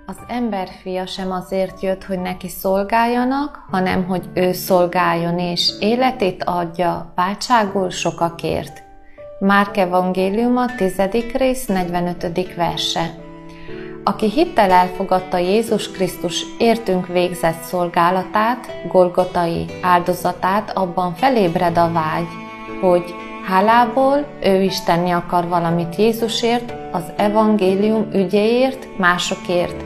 Az emberfia sem azért jött, hogy neki szolgáljanak, hanem hogy ő szolgáljon és életét adja váltságul sokakért. Márk evangéliuma 10. rész 45. verse. Aki hittel elfogadta Jézus Krisztus értünk végzett szolgálatát, golgotai áldozatát, abban felébred a vágy, hogy hálából ő is tenni akar valamit Jézusért, az evangélium ügyéért, másokért.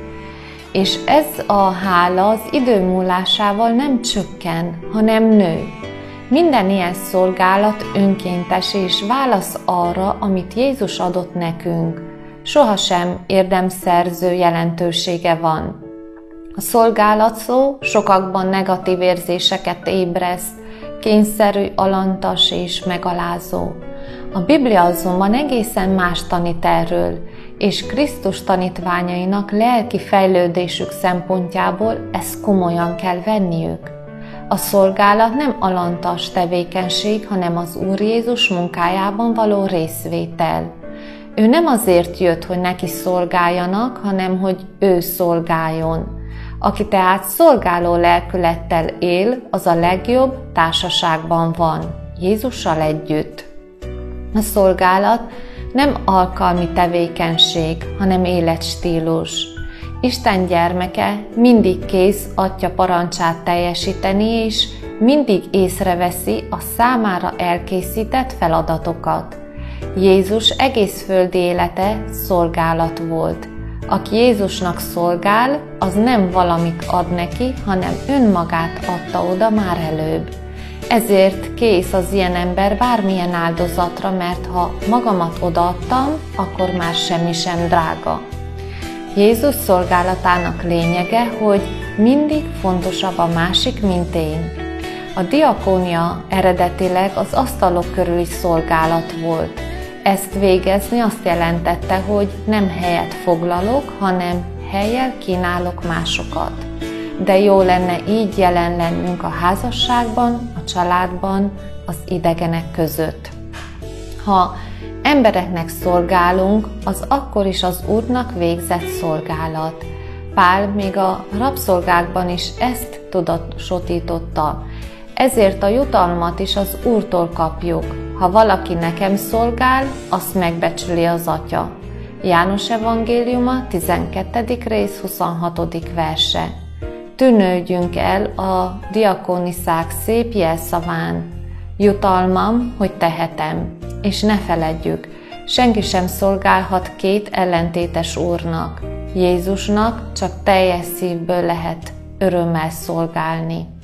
És ez a hála az idő múlásával nem csökken, hanem nő. Minden ilyen szolgálat önkéntes és válasz arra, amit Jézus adott nekünk. Sohasem érdemszerző jelentősége van. A szolgálat szó sokakban negatív érzéseket ébreszt, kényszerű, alantas és megalázó. A Biblia azonban egészen más tanít erről, és Krisztus tanítványainak lelki fejlődésük szempontjából ezt komolyan kell venniük. A szolgálat nem alantas tevékenység, hanem az Úr Jézus munkájában való részvétel. Ő nem azért jött, hogy neki szolgáljanak, hanem hogy ő szolgáljon. Aki tehát szolgáló lelkülettel él, az a legjobb társaságban van, Jézussal együtt. A szolgálat nem alkalmi tevékenység, hanem életstílus. Isten gyermeke mindig kész Atya parancsát teljesíteni, és mindig észreveszi a számára elkészített feladatokat. Jézus egész földi élete szolgálat volt. Aki Jézusnak szolgál, az nem valamit ad neki, hanem önmagát adta oda már előbb. Ezért kész az ilyen ember bármilyen áldozatra, mert ha magamat odaadtam, akkor már semmi sem drága. Jézus szolgálatának lényege, hogy mindig fontosabb a másik, mint én. A diakónia eredetileg az asztalok körüli szolgálat volt. Ezt végezni azt jelentette, hogy nem helyet foglalok, hanem hellyel kínálok másokat. De jó lenne így jelen lennünk a házasságban, a családban, az idegenek között. Ha embereknek szolgálunk, az akkor is az Úrnak végzett szolgálat. Pál még a rabszolgákban is ezt tudatosította. Ezért a jutalmat is az Úrtól kapjuk. Ha valaki nekem szolgál, azt megbecsüli az Atya. János evangéliuma 12. rész 26. verse. Tűnődjünk el a diakóniszák szép jelszaván. Jutalmam, hogy tehetem. És ne feledjük, senki sem szolgálhat két ellentétes úrnak. Jézusnak csak teljes szívből lehet örömmel szolgálni.